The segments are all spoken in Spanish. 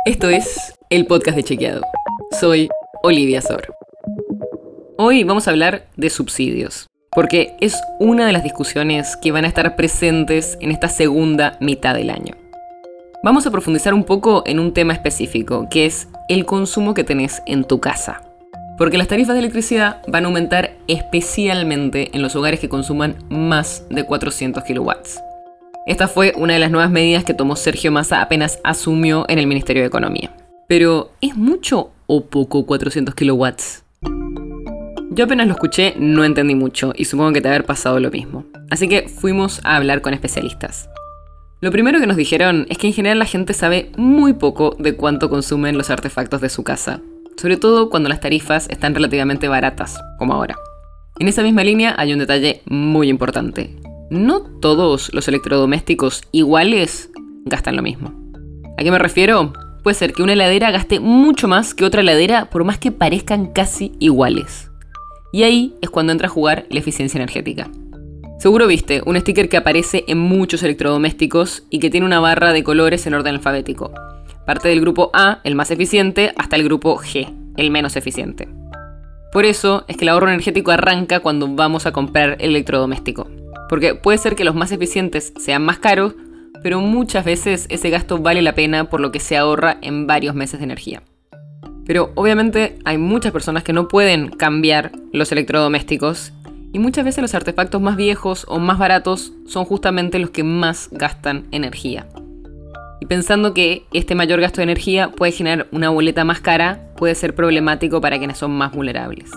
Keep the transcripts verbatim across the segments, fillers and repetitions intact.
Esto es el podcast de Chequeado. Soy Olivia Sor. Hoy vamos a hablar de subsidios, porque es una de las discusiones que van a estar presentes en esta segunda mitad del año. Vamos a profundizar un poco en un tema específico, que es el consumo que tenés en tu casa. Porque las tarifas de electricidad van a aumentar especialmente en los hogares que consuman más de cuatrocientos kilowatts. Esta fue una de las nuevas medidas que tomó Sergio Massa apenas asumió en el Ministerio de Economía. Pero, ¿es mucho o poco cuatrocientos kilowatts? Yo apenas lo escuché, no entendí mucho y supongo que te haber pasado lo mismo. Así que fuimos a hablar con especialistas. Lo primero que nos dijeron es que en general la gente sabe muy poco de cuánto consumen los artefactos de su casa, sobre todo cuando las tarifas están relativamente baratas, como ahora. En esa misma línea hay un detalle muy importante. No todos los electrodomésticos iguales gastan lo mismo. ¿A qué me refiero? Puede ser que una heladera gaste mucho más que otra heladera por más que parezcan casi iguales. Y ahí es cuando entra a jugar la eficiencia energética. Seguro viste un sticker que aparece en muchos electrodomésticos y que tiene una barra de colores en orden alfabético. Parte del grupo A, el más eficiente, hasta el grupo G, el menos eficiente. Por eso es que el ahorro energético arranca cuando vamos a comprar el electrodoméstico. Porque puede ser que los más eficientes sean más caros, pero muchas veces ese gasto vale la pena por lo que se ahorra en varios meses de energía. Pero obviamente hay muchas personas que no pueden cambiar los electrodomésticos y muchas veces los artefactos más viejos o más baratos son justamente los que más gastan energía. Y pensando que este mayor gasto de energía puede generar una boleta más cara, puede ser problemático para quienes son más vulnerables.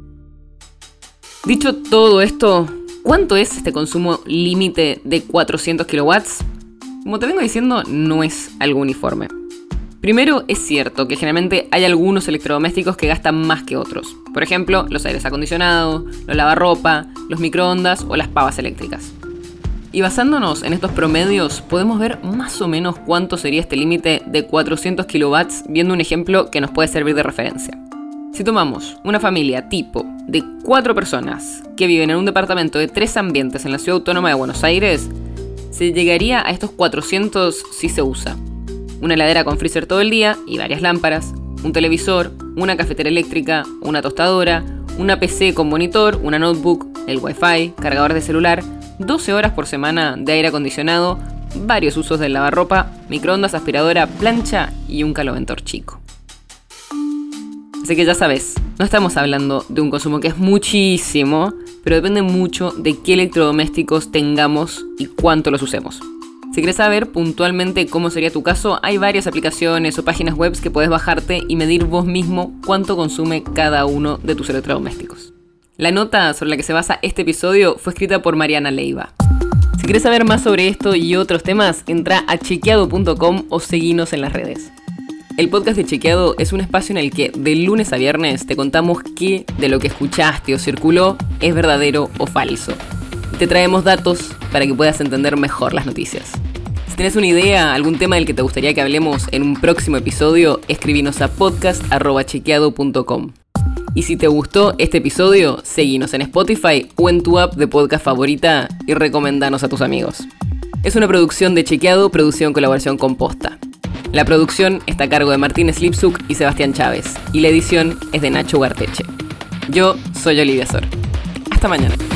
Dicho todo esto, ¿cuánto es este consumo límite de cuatrocientos kilowatts? Como te vengo diciendo, no es algo uniforme. Primero, es cierto que generalmente hay algunos electrodomésticos que gastan más que otros. Por ejemplo, los aires acondicionados, los lavarropa, los microondas o las pavas eléctricas. Y basándonos en estos promedios, podemos ver más o menos cuánto sería este límite de cuatrocientos kilowatts viendo un ejemplo que nos puede servir de referencia. Si tomamos una familia tipo de cuatro personas que viven en un departamento de tres ambientes en la Ciudad Autónoma de Buenos Aires, se llegaría a estos cuatrocientos si se usa una heladera con freezer todo el día y varias lámparas, un televisor, una cafetera eléctrica, una tostadora, una P C con monitor, una notebook, el wifi, cargador de celular, doce horas por semana de aire acondicionado, varios usos del lavarropa, microondas, aspiradora, plancha y un caloventor chico. Así que ya sabes, no estamos hablando de un consumo que es muchísimo, pero depende mucho de qué electrodomésticos tengamos y cuánto los usemos. Si quieres saber puntualmente cómo sería tu caso, hay varias aplicaciones o páginas web que puedes bajarte y medir vos mismo cuánto consume cada uno de tus electrodomésticos. La nota sobre la que se basa este episodio fue escrita por Mariana Leiva. Si quieres saber más sobre esto y otros temas, entra a chequeado punto com o seguinos en las redes. El podcast de Chequeado es un espacio en el que de lunes a viernes te contamos qué de lo que escuchaste o circuló es verdadero o falso. Y te traemos datos para que puedas entender mejor las noticias. Si tenés una idea, algún tema del que te gustaría que hablemos en un próximo episodio, escribinos a podcast arroba chequeado punto com. Y si te gustó este episodio, seguinos en Spotify o en tu app de podcast favorita y recomendanos a tus amigos. Es una producción de Chequeado, producción en colaboración con Posta. La producción está a cargo de Martín Slipsuk y Sebastián Chávez, y la edición es de Nacho Guarteche. Yo soy Olivia Sor. Hasta mañana.